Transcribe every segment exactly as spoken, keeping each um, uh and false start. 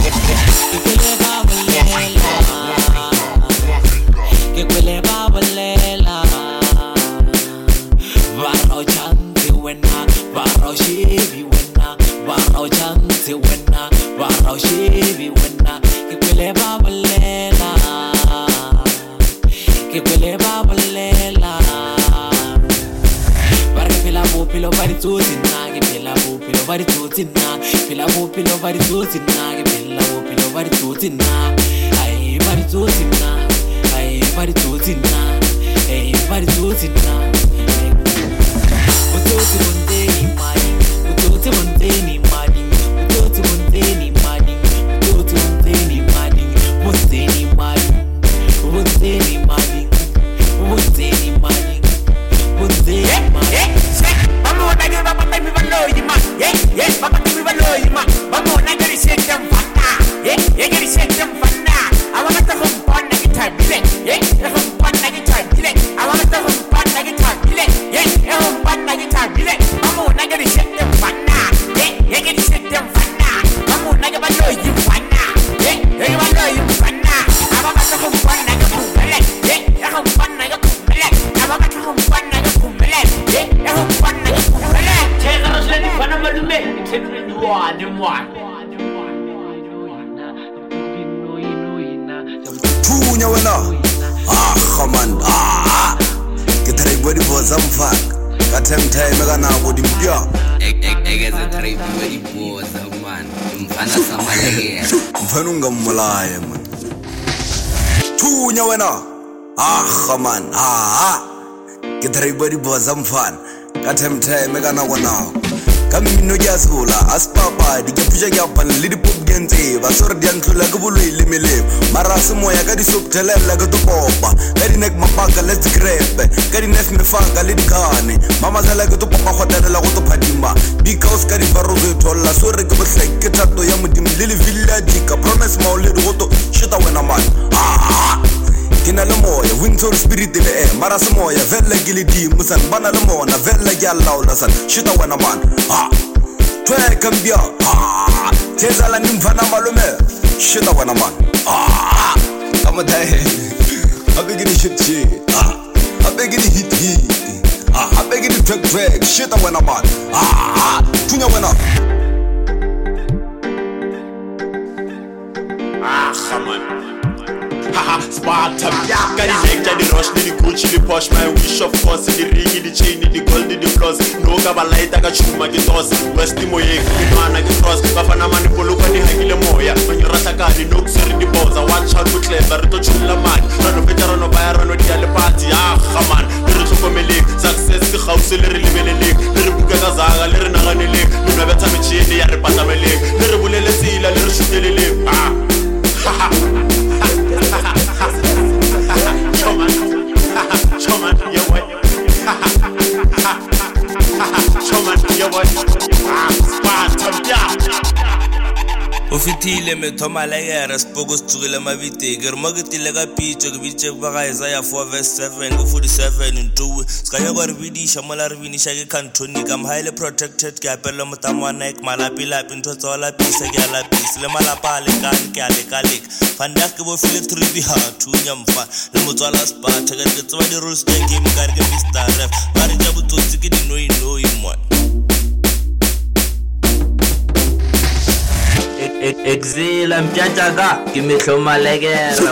che quelle babalela varro chanti wenna varro shivi wenna varro chanti wenna varro shivi wenna che quelle babalela che quelle babalela varga pila bu pilo vari tutti na che pila bu pilo vari tutti na pila bu pilo vari tutti na che pila bu pilo vari tutti na ai vari tutti na ai vari tutti na ai vari tutti na tutti monteni mani tutti monteni mani tutti monteni mani tutti monteni mani monteni mani monteni mani monteni mani monteni mani vamos a dar vamos a mi valor y más eh eh vamos a mi valor y más vamos a dar ese tiempo eh eh que ese tiempo I want to home on the guitar play eh home on the guitar play I want to home on the guitar play eh home on the guitar play vamos a dar ese tiempo eh eh que ese tiempo vamos a dar valor y más eh eh valor y más I want to home on the guitar play eh home on the guitar play I want to home on the guitar play eh home on the guitar play tena rasle fana malume tena dua de moi Punya wena ah khaman ah ke trai body boza mfaka ka time time kana go dimpya egeze trai body boza man mfana samaleke mfana ungamulaya man Punya wena ah khaman ah ke trai body boza mfana ka time time kana gona kamino jasula aspapa dikepusha kyaphan lidi pop genze basore diantlula kubulwile mele marase moya ka disopthelela ka topopa ka dinek mapaka let's grab ka dinef mefaka le dikane mama zala ka topopa khotelela go tophadima because ka dibaro go tholla sore ke bohleke thato ya modimo le le village ka promise maule go to shita wena man ah kina le moya winter spirit in the air marase moya vela gile di musan bana le mona vela ya laula san shita wena man ah twe kambia ah tezala nimfana malume shita wena man ah kama dai abegini shit ah abegini hit hit ah abegini track track shita wena man ah tunya wena ah come on haha Spartan Got it like the rush, the Gucci, the Porsche My wish of course, the ring, the chain, the gold, the floss No gaba light, I got chuma, the toss West the moye, the man, I get cross Bafana mani polo, when the hangile moya When you rataka, the nooks are in the balls I watch out with clever, to chula man Rano better, rano buy, rano the other party Ah, come on, the rito for me league Success, the house, the really really league The ribuka gazaga, the rinagani league Luna beta me chini, the repata me league The ribule le sila, the rishutili league Ah, haha Choman, choman, you what? Choman, you what? Spartan, yeah. Ufitile me thoma legera spogo stugile mabite ger magitile ga pitcho ke bitche ba ga Isaiah four verse seven go forty-seven into skanya go ribidi shamala ribini shake cantoni kam highly protected ke apelo motamwana ek malapi lapi ntho tsola pisa ke ala pisa le malapa le kan ke ale kalik fanda ke bo file three bi ha thunya mfa le motswala sparta ke ke tswa di rules ke game ka re ke Mister Ref ba re ja bototsi ke di noi noi mo Exila mchachaga kimehloma legera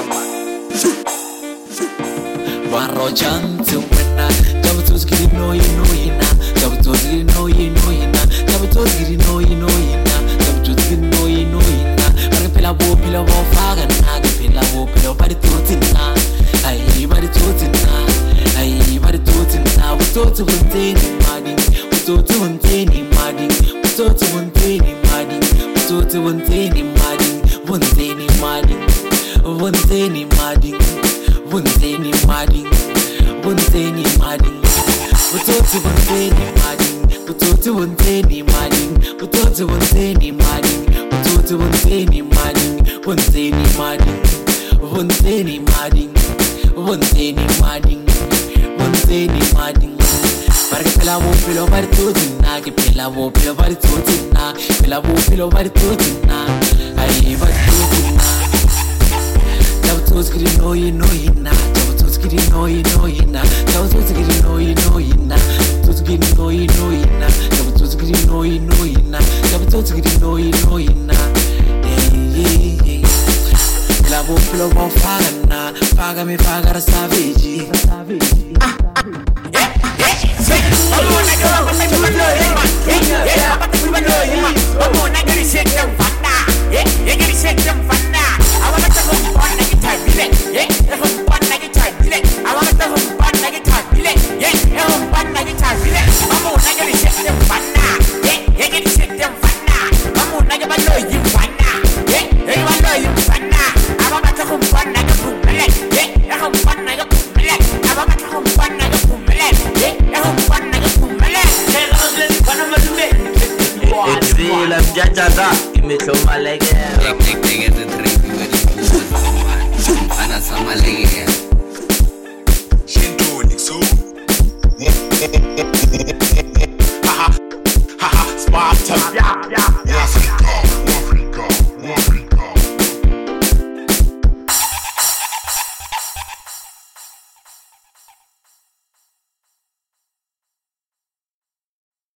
Varro chanti wena Jabutos giri noi noi na Jabutos giri noi noi na Jabutos giri noi noi na Jabutos giri noi noi na Varga pila bo pila bo faga na Ge pila bo pila bari tuti na Ay bari tuti na Ay bari tuti na Butotu bunteni mading Butotu bunteni mading Butotu bunteni mading Butotu bunteni mading Bunteni mading Bunteni mading Bunteni mading Bunteni mading Butotu bunteni mading Butotu bunteni mading Butotu bunteni mading Butotu bunteni mading Bunteni mading Bunteni mading Bunteni mading Bunteni mading Varga pela bo pelo bari tuti que pela bo pelo bari tuti na pela bo pelo bari tuti na ai bari noi noi na tabo tuzgiri noi noi na tabo tuzgiri noi noi na tuzgiri noi noi na tabo tuzgiri noi noi na tabo tuzgiri noi noi na eh la boplo mo fagana paga me pagar savage ah eh eh vamos na que vamos a balo yima eh eh vamos a balo yima vamos na que se tem fana eh eh que se tem fana awala ta hom pon na que tabile eh eh hom pon na que tabile awala ta hom pon na que tabile eh eh hom pon na que tabile vamos na que se tem fana eh eh que se tem fana vamos na que balo yima fana eh eh balo yima fana awala ta hom pon na que kumele eh eh hom pon na que kumele awala ta hom pon na que kumele eh eh hom pon na que kumele eh rozle bana malume Exila mjajaka imehloma legera Ek ek ek is a trip with the Ana sama legera